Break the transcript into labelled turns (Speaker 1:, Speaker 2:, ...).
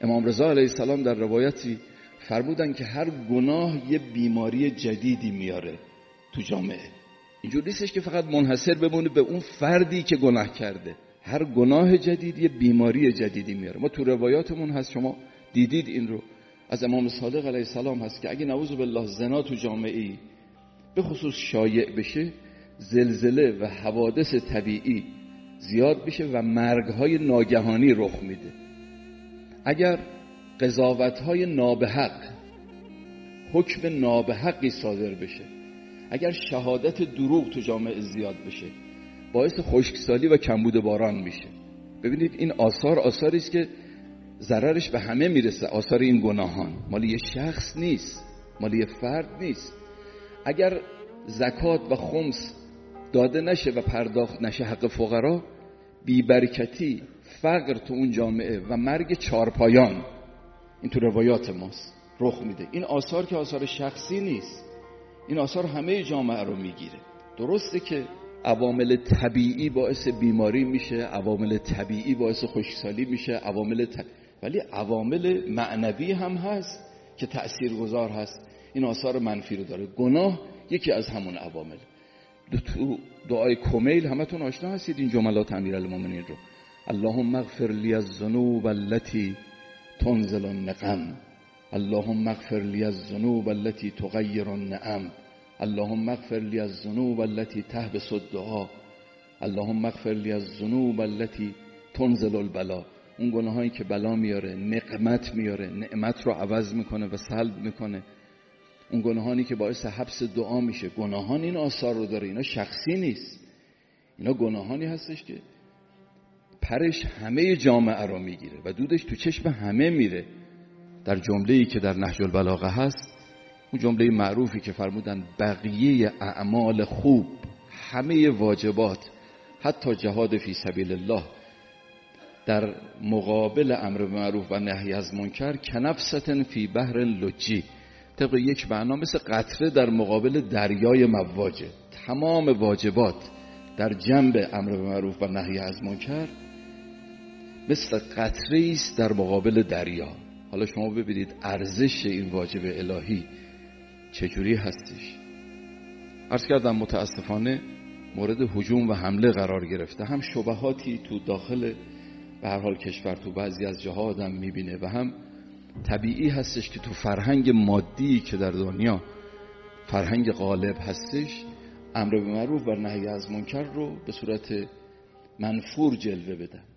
Speaker 1: امام رضا علیه السلام در روایتی فرمودن که هر گناه یه بیماری جدیدی میاره تو جامعه. اینجور نیستش که فقط منحصر بمونه به اون فردی که گناه کرده. هر گناه جدید یه بیماری جدیدی میاره. ما تو روایاتمون هست، شما دیدید این رو، از امام صادق علیه السلام هست که اگه نعوذ بالله زنا تو جامعه‌ای به خصوص شایع بشه، زلزله و حوادث طبیعی زیاد بشه و مرگ‌های ناگهانی رخ میده. اگر قضاوت‌های نابحق، حکم نابحقی صادر بشه، اگر شهادت دروغ تو جامعه زیاد بشه، باعث خشکسالی و کمبود باران میشه. ببینید این آثاری است که ضررش به همه میرسه. آثار این گناهان مال یه شخص نیست، مال یه فرد نیست. اگر زکات و خمس داده نشه و پرداخت نشه حق فقرا، بیبرکتی، فقر تو اون جامعه و مرگ چارپایان، این تو روایات ماست، رخ میده. این آثار که آثار شخصی نیست، این آثار همه جامعه رو میگیره. درسته که عوامل طبیعی باعث بیماری میشه، عوامل طبیعی باعث خشکسالی میشه، ولی عوامل معنوی هم هست که تأثیرگذار هست. این آثار منفی رو داره. گناه یکی از همون عوامل. تو دعای کمیل همتون آشنا هستید این جملات امیرالمومنین رو. اللهم اغفر لی الذنوب التي تنزل النقم، اللهم اغفر لی الذنوب التي تغیر النعم، اللهم اغفر لی الذنوب التي تحبس الدعاء، اللهم اغفر لی الذنوب التي تنزل البلاء. اون گناهایی که بلا میاره، نقمت میاره، نعمت رو عوض میکنه و سلب میکنه. اون گناهانی که باعث حبس دعا میشه. گناهان این آثار رو داره. اینا شخصی نیست، اینا گناهانی هستش که پرش همه جامعه رو میگیره و دودش تو چشم همه میره. در جمله‌ای که در نهج البلاغه هست، اون جمله معروفی که فرمودن بقیه اعمال خوب، همه واجبات، حتی جهاد فی سبیل الله، در مقابل امر معروف و نهی از منکر کنفستن فی بحر لجی، طبق یک معنا مثل قطره در مقابل دریای مواجه. تمام واجبات در جنب امر معروف و نهی از منکر مثل قطره است در مقابل دریا. حالا شما ببینید ارزش این واجب الهی چجوری هستش. عرض کردم متاسفانه مورد هجوم و حمله قرار گرفته. هم شبهاتی تو داخل به هر حال کشور تو بعضی از جاها آدم میبینه و هم طبیعی هستش که تو فرهنگ مادی که در دنیا فرهنگ غالب هستش، امر به معروف و نهی از منکر رو به صورت منفور جلوه بدن.